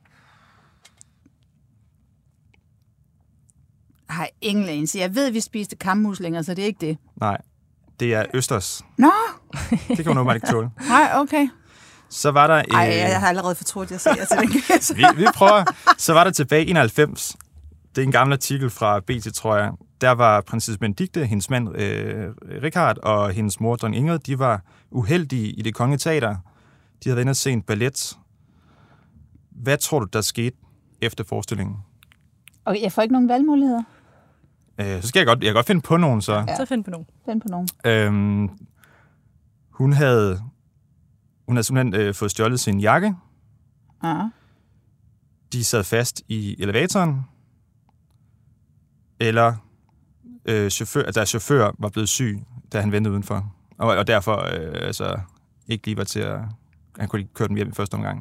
Nej, ingen anelse. Jeg ved, at vi spiste kammuslinger, så det er ikke det. Nej, det er østers. Nå! Det kan hun normalt ikke tåle. Nej, okay. Så var der... jeg har allerede fortrudt, jeg siger til den. vi prøver. Så var der tilbage i 91. Det er en gammel artikel fra BT, tror jeg. Der var prinsesse Benedikte, hendes mand Richard og hendes mor, dronning Ingrid, de var uheldige i Det Kongelige Teater. De havde været inde og se en ballet. Hvad tror du, der skete efter forestillingen? Okay, jeg får ikke nogen valgmuligheder. Så skal jeg godt finde på nogen, så. Ja. Så find på nogen. Hun havde simpelthen fået stjålet sin jakke. Ja. De sad fast i elevatoren. Eller deres chauffør var blevet syg, da han ventede udenfor. Og derfor ikke lige var til at... Han kunne ikke køre dem hjem i første omgang.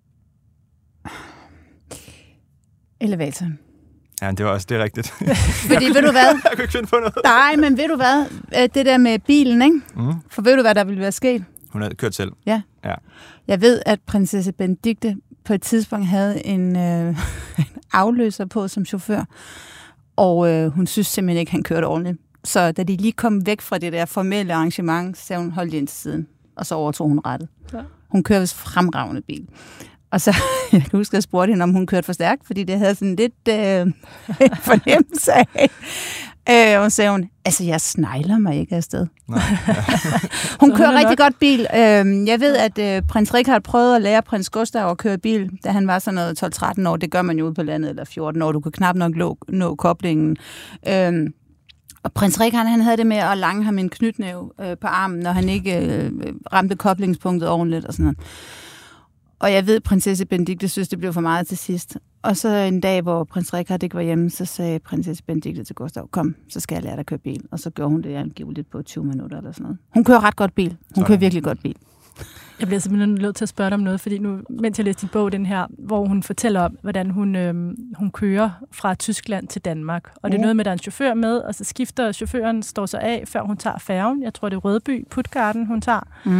Elevatoren. Ja, det er rigtigt. Fordi, ved du hvad? Jeg kunne ikke finde på noget. Nej, men ved du hvad? Det der med bilen, ikke? Mm. For ved du, hvad der ville være sket? Hun havde kørt selv. Ja. Jeg ved, at prinsesse Benedikte på et tidspunkt havde en afløser på som chauffør. Og hun synes simpelthen ikke, han kørte ordentligt. Så da de lige kom væk fra det der formelle arrangement, så hun holdt ind til siden. Og så overtog hun rettet. Ja. Hun kørte vist fremragende bil. Og så, jeg kan huske, at jeg spurgte hende, om hun kørte for stærkt, fordi det havde sådan lidt fornemmelse af. Og så sagde hun, jeg snegler mig ikke afsted. Hun kører rigtig godt bil. Jeg ved, at prins Richard prøvede at lære prins Gustav at køre bil, da han var sådan noget 12-13 år. Det gør man jo ude på landet, eller 14 år. Du kan knap nok nå koblingen. Og prins Richard, han havde det med at lange ham en knytnæve på armen, når han ikke ramte koblingspunktet ordentligt og sådan noget. Og jeg ved, at prinsesse Benedikte synes, det blev for meget til sidst. Og så en dag, hvor prins Richard ikke var hjemme, så sagde prinsesse Benedikte til Gustav, kom, så skal jeg lære dig at køre bil. Og så gjorde hun det angiveligt på 20 minutter eller sådan noget. Hun kører ret godt bil. Hun kører virkelig godt bil. Jeg bliver simpelthen nødt til at spørge dig om noget, fordi nu, mens jeg læste din bog, den her, hvor hun fortæller om, hvordan hun kører fra Tyskland til Danmark. Og det er noget med, at der er en chauffør med, og så skifter chaufføren, står sig af, før hun tager færgen. Jeg tror, det er Rødby, Puttgarden, hun tager.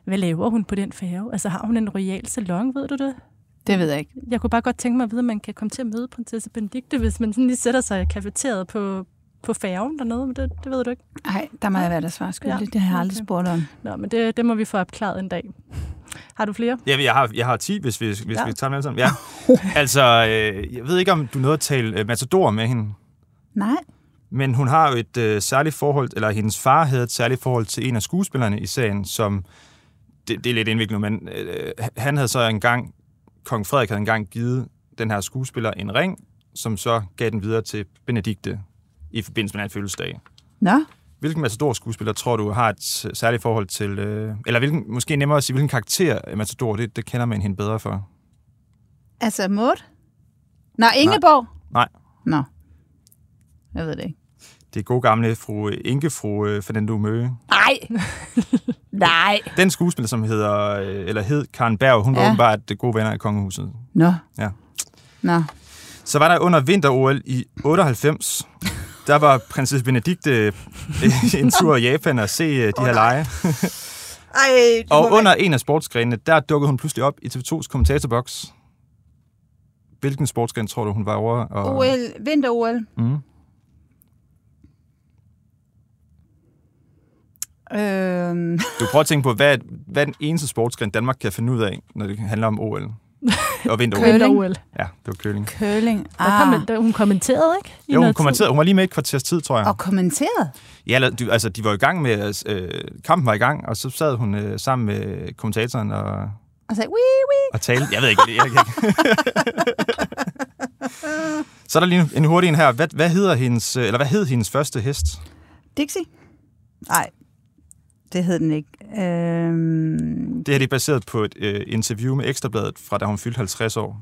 Hvad laver hun på den færge? Altså, har hun en royal salon, ved du det? Det ved jeg ikke. Jeg kunne bare godt tænke mig at vide, at man kan komme til at møde prinsesse Benedikte, hvis man sådan lige sætter sig i kafeteriet på færgen dernede, men det ved du ikke. Nej, der må jeg være der svar skyldig. Ja, Det har jeg aldrig spurgt om. Nå, men det må vi få opklaret en dag. Har du flere? Ja, jeg har 10, hvis vi tager dem alle sammen. Ja. Altså, jeg ved ikke, om du nåede at tale Matador med hende. Nej. Men hun har jo et særligt forhold, eller hendes far havde et særligt forhold til en af skuespillerne i serien, som, det er lidt indviklet, men han havde så engang, kong Frederik havde engang givet den her skuespiller en ring, som så gav den videre til Benedikte i forbindelse med en fødselsdag. Nå? Hvilken Matador-skuespiller tror du har et særligt forhold til, eller måske nemmere at sige, hvilken karakter Matador, det kender man hende bedre for? Altså Maud? Nå, Ingeborg? Nej. Nå. Jeg ved det ikke. Det er god gamle fru Fernando Møge. Nej. Nej. Den skuespiller, som hed Karen Berg, hun var åbenbart gode venner i kongehuset. Nå. Ja. Nå. Så var der under vinter-OL i 98, der var prinsesse Benedikte en tur i Japan og se de her lege. Og under en af sportsgrenene, der dukkede hun pludselig op i TV2's kommentatorboks. Hvilken sportsgren tror du, hun var over? OL, vinter-OL. Mm. Du prøver at tænke på, hvad er den eneste sportsgren, Danmark kan finde ud af, når det handler om OL? Og vinter-OL. Ja, det var curling. Curling. Hun kommenterede, ikke? Jo, hun kommenterede. Hun var lige med et kvarters tid, tror jeg. Og kommenterede? Ja, altså, de var i gang med, kampen var i gang, og så sad hun sammen med kommentatoren og sagde, wii. Og talte. Jeg ved ikke. Så er der lige en hurtig en her. Hvad hed hendes første hest? Dixie? Nej, det hed den ikke. Det her er baseret på et interview med Ekstrabladet fra da hun fyldte 50 år.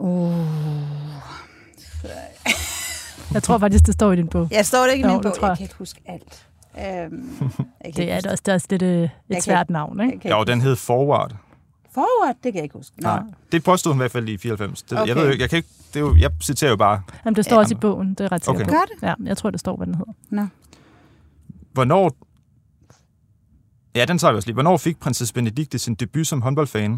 Jeg tror faktisk, det står i din bog. Jeg står det ikke i min bog. Jeg kan ikke huske alt. Det er også lidt et svært navn, ikke? Jo, den hed Forward. Forward? Det kan jeg ikke huske. Nej, det påstod hun i hvert fald i 94. Okay. Jeg ved jo, jeg citerer jo bare. Jamen, det står også i bogen, det er ret sikkert. Okay. Gør det? Ja, jeg tror, det står, hvad den hedder. Nå. Hvornår... Ja, den tager vi også lige. Hvornår fik prinsesse Benedikte sin debut som håndboldfan?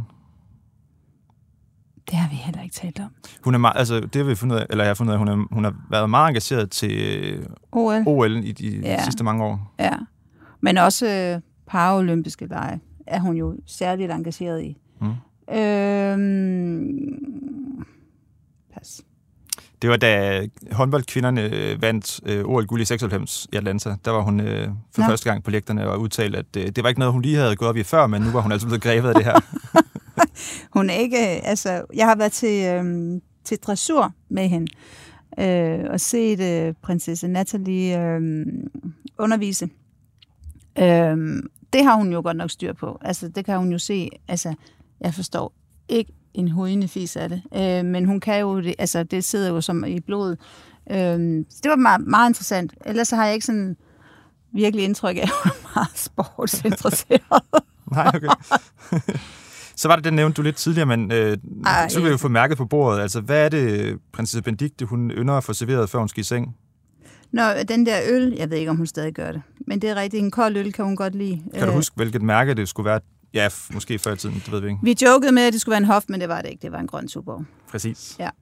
Det har vi heller ikke talt om. Hun er meget, altså det har vi fundet af, eller jeg har fundet af, hun har været meget engageret til OL i de sidste mange år. Ja, men også paralympiske lege er hun jo særligt engageret i. Pas. Det var da håndboldkvinderne vandt OL-guld i 96 i Atlanta. Der var hun for første gang på lægterne og udtalte, at det var ikke noget, hun lige havde gået op i før, men nu var hun altså blevet grebet af det her. Hun er ikke, altså, jeg har været til dressur med hende og set prinsesse Natalie undervise. Det har hun jo godt nok styr på. Altså, det kan hun jo se. Altså, jeg forstår ikke en hujende fis af det. Men hun kan jo, det sidder jo som i blodet. Det var meget, meget interessant. Ellers så har jeg ikke sådan virkelig indtryk af, at hun er meget sportsinteresseret. Nej, okay. Så var det den nævnte du lidt tidligere, men så vil vi jo få mærket på bordet. Altså, hvad er det, prinsesse Benedikte, hun ynder at få serveret, før hun skal i seng? Nå, den der øl, jeg ved ikke, om hun stadig gør det. Men det er rigtigt, en kold øl kan hun godt lide. Kan du huske, hvilket mærke det skulle være? Ja, måske før i tiden, det ved vi ikke. Vi jokede med, at det skulle være en Hof, men det var det ikke. Det var en grøn Tuborg. Præcis. Ja.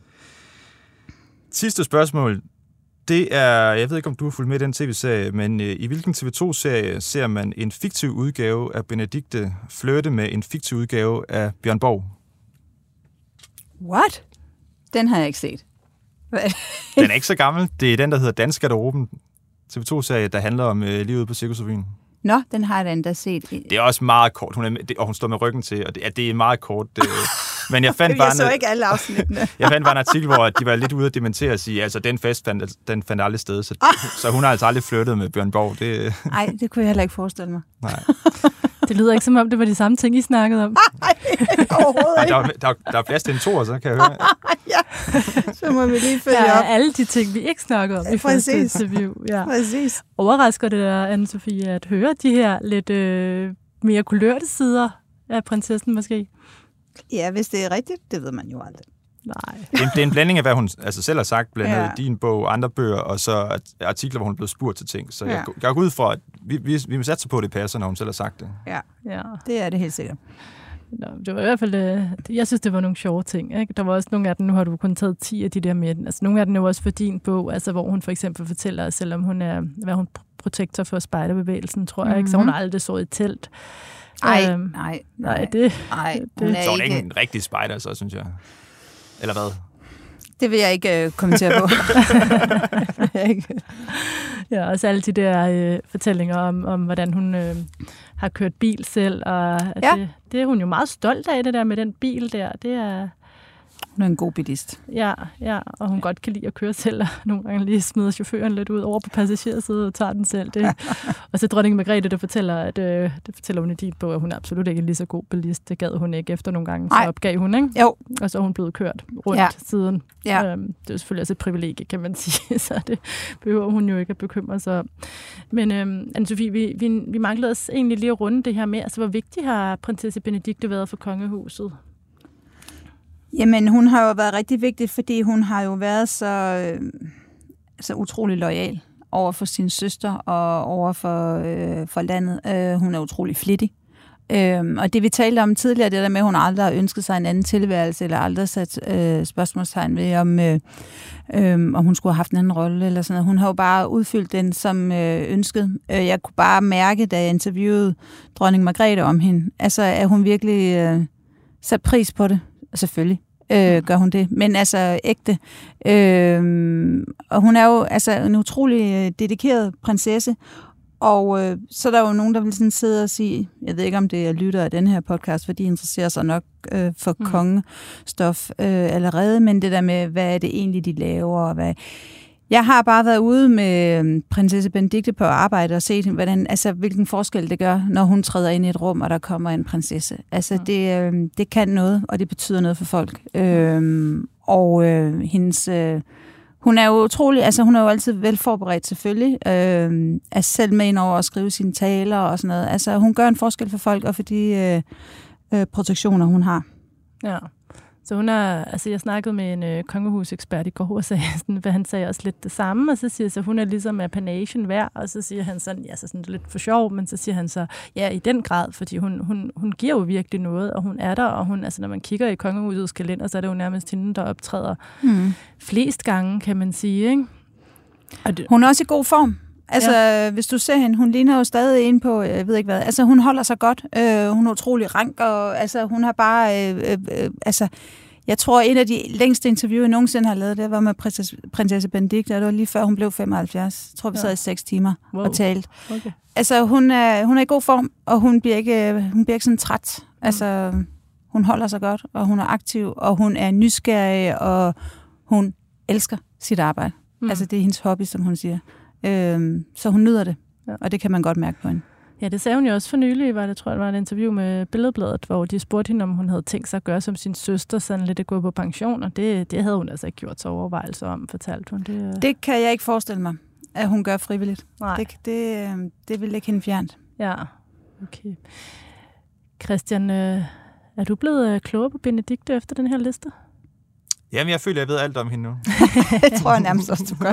Sidste spørgsmål. Det er, jeg ved ikke, om du har fulgt med i den tv-serie, men i hvilken TV2-serie ser man en fiktiv udgave af Benedikte flirte med en fiktiv udgave af Bjørn Borg? What? Den har jeg ikke set. Den er ikke så gammel. Det er den, der hedder Danskerderoben. TV2-serie, der handler om livet på Cirkusrevyen. Nå, den har jeg da endda set. Det er også meget kort, og hun står med ryggen til, og det er meget kort. Men jeg fandt jeg så ikke alle afsnittene. Jeg fandt bare en artikel, hvor de var lidt ude at dementere og sige, altså den fest den fandt aldrig sted, så hun har altså aldrig flyttet med Bjørn Borg. Nej, det kunne jeg heller ikke forestille mig. Nej. Det lyder ikke som om, det var de samme ting, I snakkede om. Nej, overhovedet ikke. Der er plads til en toer, så kan jeg høre. Ja, så må vi lige følge op. alle de ting, vi ikke snakker om i første interview. Ja. Præcis. Overrasker det dig, Anne-Sophie, at høre de her lidt mere kulørte sider af prinsessen måske? Ja, hvis det er rigtigt, det ved man jo aldrig. Nej. Det er en blanding af, hvad hun altså selv har sagt, blandt andet din bog, andre bøger, og så artikler, hvor hun er blevet spurgt til ting. Så jeg går ud fra, at vi må satse på, at det passer, når hun selv har sagt det. Ja, det er det helt sikkert. Nå, det var i hvert fald, jeg synes, det var nogle sjove ting. Ikke? Der var også nogle af dem, nu har du kun taget 10 af de der med den. Altså, nogle af dem er også for din bog, altså, hvor hun for eksempel fortæller, selvom hun er, hvad hun protektor for spejderbevægelsen, tror jeg, ikke? Så hun har aldrig sovet i telt. Nej, hun er ikke en rigtig spejder, så synes jeg. Eller hvad? Det vil jeg ikke kommentere på. Ja, også alle de der fortællinger om hvordan hun har kørt bil selv, og det er hun jo meget stolt af, det der med den bil der. Det er... Hun er en god bilist. Ja, og hun godt kan lide at køre selv, og nogle gange lige smider chaufføren lidt ud over på passagersiden og tager den selv. Og så dronning Margrethe, der fortæller, at det fortæller hun i din bog, at hun er absolut ikke en lige så god bilist. Det gad hun ikke efter nogle gange, så opgav hun, ikke? Jo. Og så er hun blevet kørt rundt siden. Ja. Det er jo selvfølgelig også et privilegie, kan man sige, så det behøver hun jo ikke at bekymre sig om. Men Anne-Sophie, vi manglede os egentlig lige at runde det her med, altså hvor vigtig har prinsesse Benedikte været for kongehuset? Jamen, hun har jo været rigtig vigtig, fordi hun har jo været så utrolig loyal over for sin søster og over for landet. Hun er utrolig flittig. Og det vi talte om tidligere, det der med, at hun aldrig har ønsket sig en anden tilværelse, eller aldrig sat spørgsmålstegn ved, om hun skulle have haft en anden rolle, eller sådan noget. Hun har jo bare udfyldt den som ønsket. Jeg kunne bare mærke, da jeg interviewede dronning Margrethe om hende, altså at hun virkelig satte pris på det. Selvfølgelig gør hun det, men altså ægte. Og hun er jo altså en utrolig dedikeret prinsesse, og så er der jo nogen, der vil sådan sidde og sige, jeg ved ikke, om det er lytter af den her podcast, for de interesserer sig nok for kongestof allerede, men det der med, hvad er det egentlig, de laver, og hvad... Jeg har bare været ude med prinsesse Benedikte på arbejde og set, hvilken forskel det gør, når hun træder ind i et rum, og der kommer en prinsesse. Altså, det kan noget, og det betyder noget for folk. Hendes... hun er jo utrolig... Altså, hun er jo altid velforberedt, selvfølgelig. Er selv med ind over at skrive sine taler og sådan noget. Altså, hun gør en forskel for folk, og for de protektioner, hun har. Ja. Så hun er, altså jeg snakkede med en kongehusekspert i går, og han sagde også lidt det samme, og så siger så hun er ligesom apanagen værd, og så siger han sådan, ja, så sådan lidt for sjov, men så siger han så, ja, i den grad, fordi hun giver jo virkelig noget, og hun er der, og hun, altså når man kigger i kongehusets kalender, så er det jo nærmest hende, der optræder flest gange, kan man sige, ikke? Hun er også i god form. Altså, hvis du ser hende, hun ligner jo stadig ind på, jeg ved ikke hvad, altså hun holder sig godt, hun er utrolig rank, og altså hun har bare, jeg tror, en af de længste interview, jeg nogensinde har lavet, det var med prinsesse Benedikte, og det var lige før hun blev 75. Jeg tror, vi sad i 6 timer og talte. Okay. Altså, hun er i god form, og hun bliver ikke sådan træt. Altså, hun holder sig godt, og hun er aktiv, og hun er nysgerrig, og hun elsker sit arbejde. Altså, det er hendes hobby, som hun siger. Så hun nyder det, og det kan man godt mærke på hende. Ja, det sagde hun jo også for nylig, det var et interview med Billedbladet, hvor de spurgte hende, om hun havde tænkt sig at gøre som sin søster, sådan lidt at gå på pension, og det havde hun altså ikke gjort så overvejelser om, fortalte hun. Det kan jeg ikke forestille mig, at hun gør frivilligt. Nej. Det vil ikke hende fjernt. Ja, okay. Christian, er du blevet klogere på Benedikte efter den her liste? Jamen, jeg føler, jeg ved alt om hende nu. Det tror jeg nærmest også, du gør.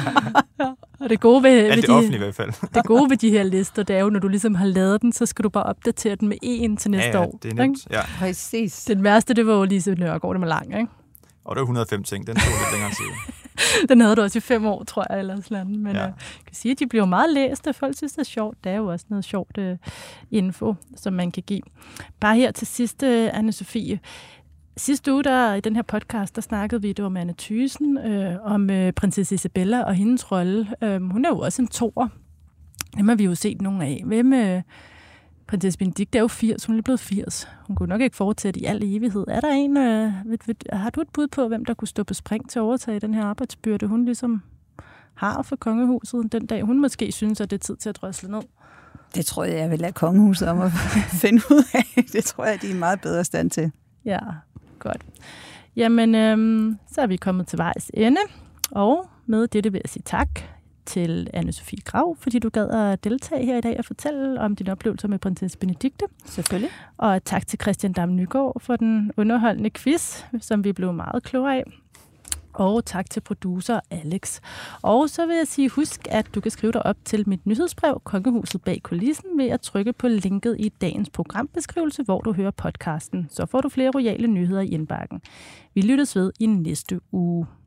Og det gode ved, alt det offentlige i hvert fald. Det gode ved de her lister, det er jo, når du ligesom har lavet den, så skal du bare opdatere den med en til næste år. Det er nemt. Ja. Præcis. Den værste, det var jo Lise Nørgaard, den var lang, ikke? Og det var 105 ting, den tog lidt længere tid. Den havde du også i 5 år, tror jeg, eller sådan noget. Men jeg kan sige, at de bliver meget læst, og folk synes, det er sjovt. Der er jo også noget sjovt info, som man kan give. Bare her til sidst, Anne-Sophie. Sidste uge, i den her podcast, der snakkede vi, det var med Anne Thyssen, om prinsesse Isabella og hendes rolle. Hun er jo også en toer. Dem har vi jo set nogle af. Prinsesse Benedikte er jo 80, hun er blevet 80. Hun kunne nok ikke fortsætte i al evighed. Er der en, har du et bud på, hvem der kunne stå på spring til at overtage den her arbejdsbyrde, hun ligesom har for kongehuset den dag? Hun måske synes, at det er tid til at drøsle ned. Det tror jeg vil lade kongehuset om at finde ud af. Det tror jeg, de er meget bedre stand til. Ja, godt. Jamen, så er vi kommet til vejs ende, og med dette vil jeg sige tak til Anne-Sophie Grav, fordi du gad at deltage her i dag og fortælle om dine oplevelser med prinsesse Benedikte. Selvfølgelig. Og tak til Christian Dam Nygaard for den underholdende quiz, som vi blev meget klogere af. Og tak til producer Alex. Og så vil jeg sige, husk, at du kan skrive dig op til mit nyhedsbrev, Kongehuset bag kulissen, ved at trykke på linket i dagens programbeskrivelse, hvor du hører podcasten. Så får du flere royale nyheder i indbakken. Vi lyttes ved i næste uge.